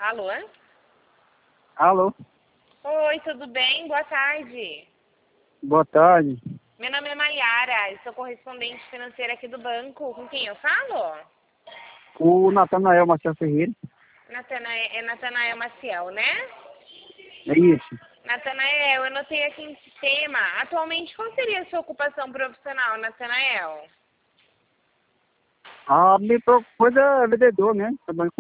Alô? Alô? Oi, tudo bem? Boa tarde. Boa tarde. Meu nome é Maiara, eu sou correspondente financeira aqui do banco. Com quem eu falo? O Natanael Marcelo Ferreira. Natanael Maciel, né? É isso. Natanael, eu notei aqui em sistema. Atualmente, qual seria a sua ocupação profissional, Natanael? A minha coisa é vendedor, né? Trabalho